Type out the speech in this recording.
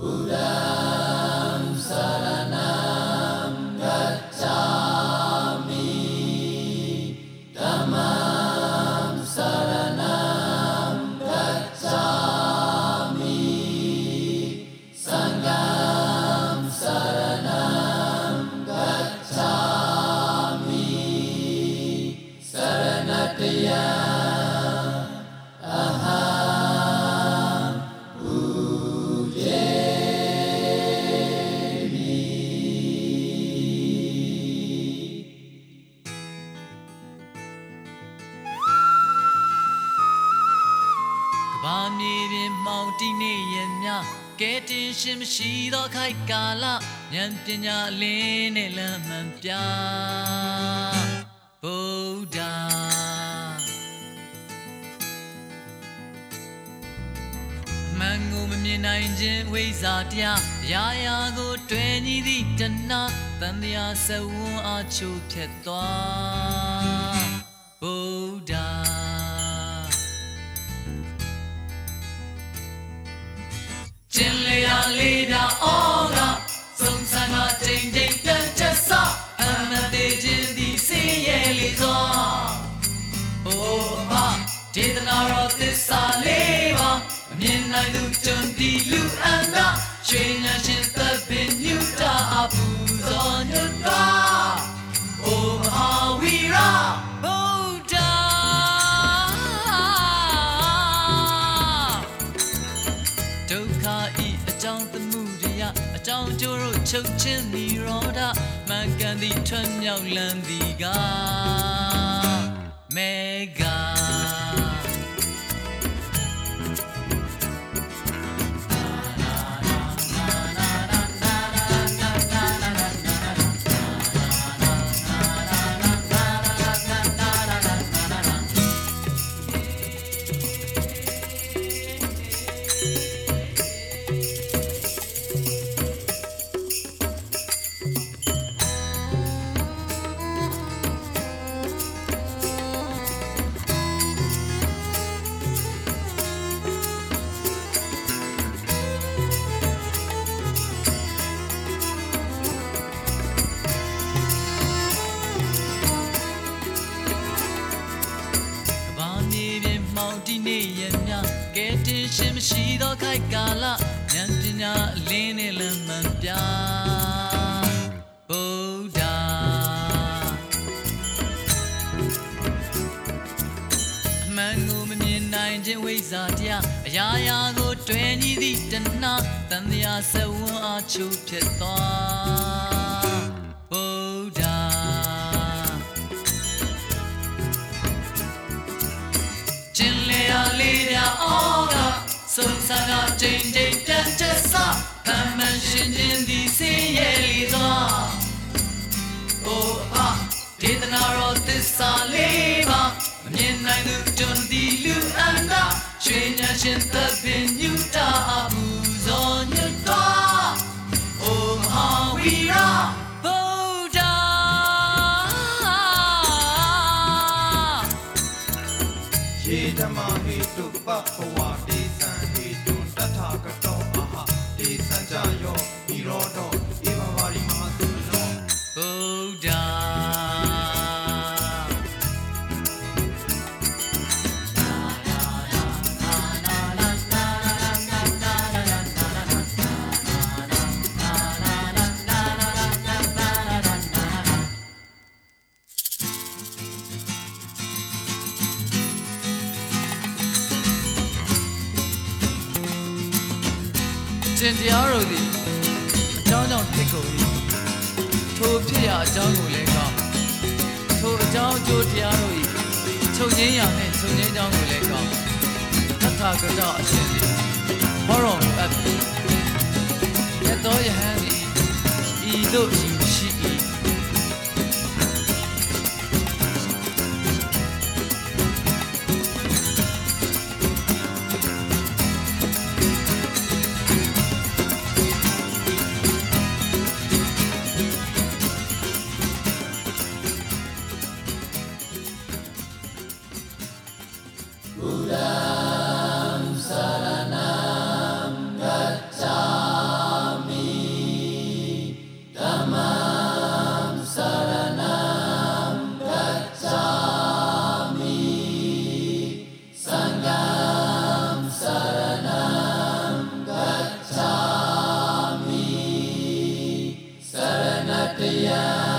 ကဲတင်ရှင်မရှိသောခိုက်ကာလဉာဏ်ပညာလင်းနဲ့လမ်းမှန်ပြဗုဒ္ဓမန်ကိုမမြင်နိုင်ခြင်းဝိဇ္ဇာတရားရာရာကိုတွေ့ညီသည့်တဏှာတန်တရားစဝန်းအားချိုးဖြတ်သွားဗုဒ္ဓကျင်လျာလေးတာအောကသုံးဆန်းကချိန်ချိန်ပြန်ချက်စအမသေးခြင်းသည်စင်ရဲ့လေးစွာအိုအမဒေသနာတော်သစ္စာလေးပါမမြင်နိုင်သူကျွန်ဒီလူအန္တရွှေဉာဏ်ရှင်သဗ္ဗညုတာအပူဇော်ညွတ်တာအိုမဟာဝီရဗုဒ္ဓဒုက္ခဤအကြောင်းသမှုတရားအကြောင်းကျိုးတို့ချုပ်ချင်းနိရောဓမှန်ကန်သည့်ထွတ်မြောက်လန်းသည်ကမေဂါကဲတင်ရှင်မရှိသောခိုက်ကာလဉာဏ်ပညာအလင်းနဲ့လမ်းမှန်ပြဗုဒ္ဓအမှန်ကိုမမြင်နိုင်ခြင်းဝိဇ္ဇာတရားအရာရာကိုတွေ့ညီသည့်တဏှာတန်တရားစဝန်းအားချိုးဖြတ်သွားဗုဒ္ဓကျင်လျာလေးတာအောကသုံးဆန်းကချိန်ချိန်ပြန်ချက်စအမှန်ရှင်ခြင်းသည်စင်ရဲ့လေးစွာအိုအဒေသနာတော်သစ္စာလေးပါမမြင်နိုင်သူကျွန်ဒီလူအန္တရွှေဉာဏ်ရှင်သဗ္ဗညုတာအပူဇော်ညွတ်တော်အိုမဟာဝီရဗုဒ္ဓယေဓမ္မာဟေတုပဘဝဒေသံဟေတုတထာဂတောအဟဒေသံကြယောနိရောဓဧဝဝါရိမဟာသုနောဗုဒ္ဓရှင်တရားတော်သည်အကြောင်းကြောင့်ဖြစ်ကုန်၏ထိုဖြစ်ရာအကြောင်းကိုလည်းကောင်းထိုအကြောင်းအကျိုးတရားတို့၏ချုပ်ငြိမ်းရာနှင့်ချုပ်ငြိမ်းကြောင်းကိုလည်းကောင်းတထာဂတအရှင်သည်ဟောတော်မူအပ်သည်ရသောယဟန်သည်ဤသို့ယူရှိ၏ Buddha Saranam တရား